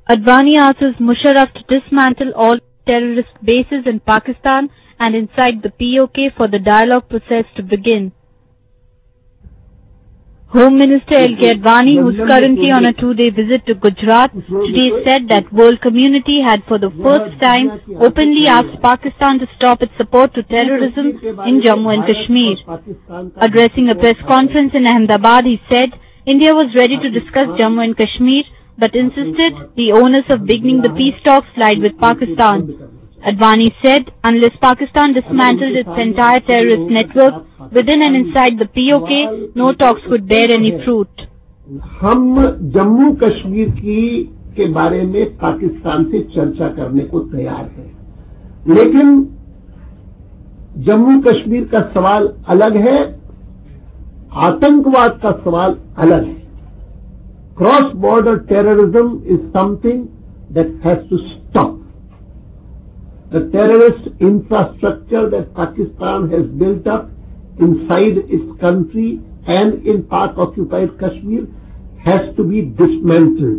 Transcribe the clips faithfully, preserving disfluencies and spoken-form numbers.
Advani asks Musharraf to dismantle all terrorist bases in Pakistan and incite the P O K for the dialogue process to begin. Home Minister L K Advani, who is currently on a two-day visit to Gujarat, today said that world community had for the first time openly asked Pakistan to stop its support to terrorism in Jammu and Kashmir. Addressing a press conference in Ahmedabad, he said India was ready to discuss Jammu and Kashmir, but insisted the onus of beginning the peace talks lied with Pakistan. Advani said unless Pakistan dismantled its entire terrorist network within and inside the P O K, no talks could bear any fruit. हम जम्मू कश्मीर की के बारे में पाकिस्तान से चर्चा करने को तैयार हैं, लेकिन जम्मू कश्मीर का सवाल अलग है, आतंकवाद का सवाल अलग है. Cross border terrorism is something that has to stop. The terrorist infrastructure that Pakistan has built up inside its country and in Pak-occupied Kashmir has to be dismantled.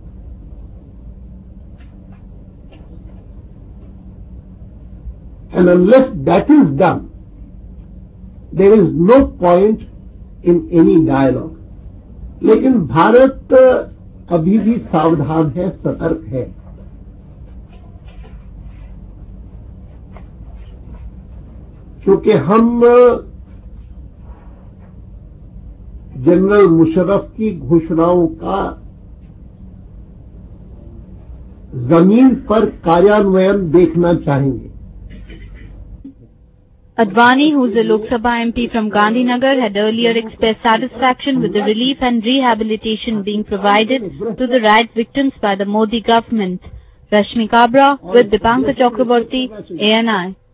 And unless that is done, there is no point in any dialogue. लेकिन भारत अभी भी सावधान है, सतर्क है. क्योंकि हम general Musharraf की घोषणाओं का जमीन पर कार्यान्वयन देखना चाहेंगे. Advani, who is a Lok Sabha M P from Gandhinagar, had earlier expressed satisfaction with the relief and rehabilitation being provided to the riot victims by the Modi government. Rashmi Kabra with Dipankar Chakraborty, A N I.